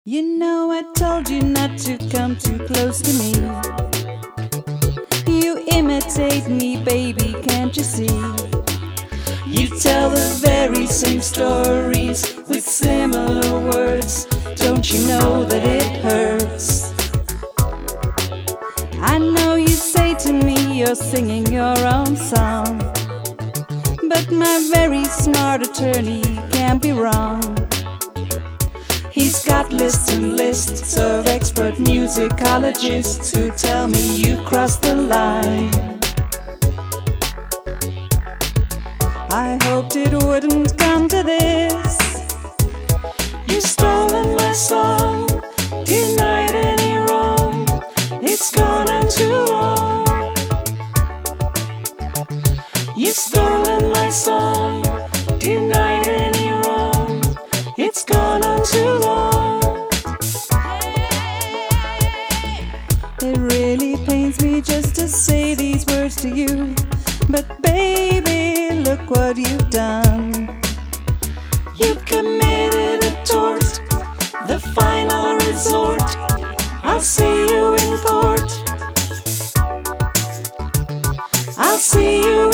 You know I told you not to come too close to me. You imitate me, baby, can't you see? You tell the very same stories with similar words. Don't you know that it hurts? I know you say to me you're singing your own song, but my very smart attorney can't be wrong. He's got lists and lists of expert musicologists who tell me you crossed the line. I hoped it wouldn't come to this. You've stolen my song, denied any wrong. It's gone on too long. You've stolen my song, denied any wrong. It's gone on too long. It really pains me just to say these words to you, but baby, look what you've done. You've committed a tort, the final resort. I'll see you in court. I'll see you